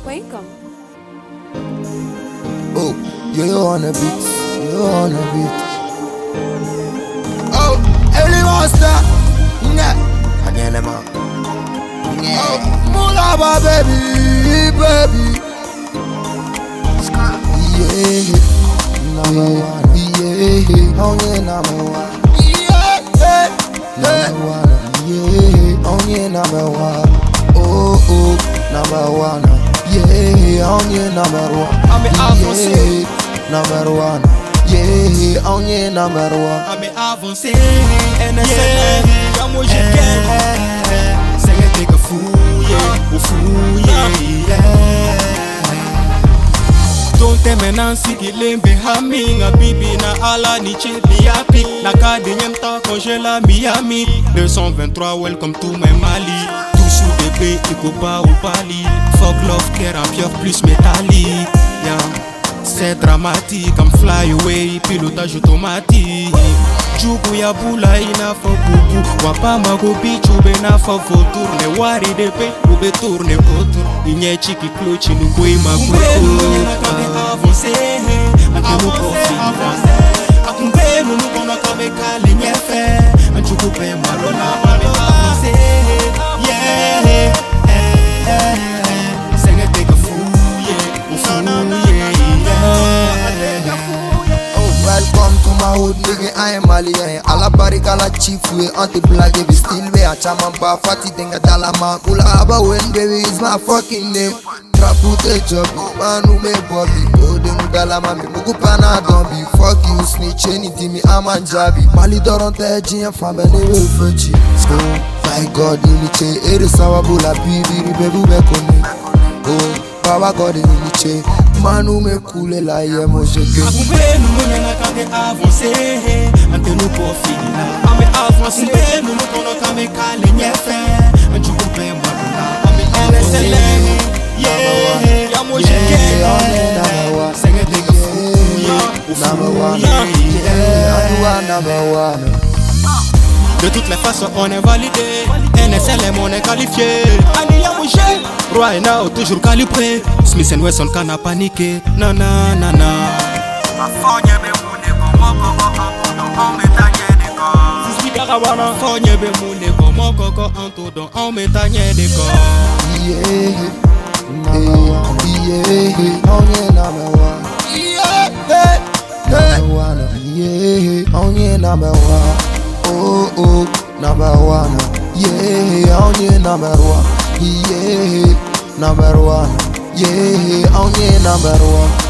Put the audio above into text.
Welcome. Oh, you're on a beat, you're on a beat. Oh, every monster, yeah, Anyanema, yeah. Oh, Mulaba baby, baby, yeah, number one, yeah, only number one, yeah, number one, yeah, only number one, oh, number one. Yeah, on your number one. Yeah, number one. Yeah, on your number one. I'm avancé. NSL, comme je gagne. C'est que t'es que fouillé, ou fouillé. Don't tell me Nancy Gilembe Hami nga bibi na ala ni chebi yapi. Na kadi nyemta congela Miami. 223, welcome to my Mali. Sous bébé, Ikoba ou Bali. Fuck love, clair en pierre plus métallique. Yeah. C'est dramatique, I'm fly away, pilotage automatique. Jugu ya bula ina fa bubu. Wapa mago bichu bena fa tourne. Wari de pe, ube tourne autour. Inye chiki clochi nukwe mago. Nakame avance, antenu profil. Akumbe nunu kono kame kali nyefe. Anchuku pe malona mame avance. Welcome to my hood, nigga, I am Malian. Alabarika la chief way, anti-black, if you still way. A chaman pa fati, denga dalama. Kula aba when baby is my fucking name. Trapu te job, manu me bobby. Go de nu dalama, me mugu pana dombi. Fuck you, snitch, anything me, I'm Anjabi. Mali doronte, jiyan fambe, newe ufachi. My God, iniche, ere sawa bula, bibi, ribebu bekone. Oh, Baba God, iniche. Manu me coule la ye mo jeke. Akube nou mwenye nga kage avanse. Ante nou profil la. Ame avanse. Akube nou mwenye kono kame kale nyefe. Anju kupe mwadula. Ame NSL. Yeah, ya mo jeke. Senge teke fouye. Number one. Yeah, number one. De toutes les façons on est validé. NSLM on est qualifié. Ani ya mouche. Right now toujours calibré. Smith & Wesson can a paniqué. Na na na na. Fonye be mune komoko anto don on metanye de ko. Sisbi karawana. Fonye be mune komoko anto don on metanye de ko. Yeah, number one. Yeah, on your number one. Yeah, number one. Yeah, on your number one. Oh, number one. Yeah, on your number one. Yeah, number one. Yeah, on your number one.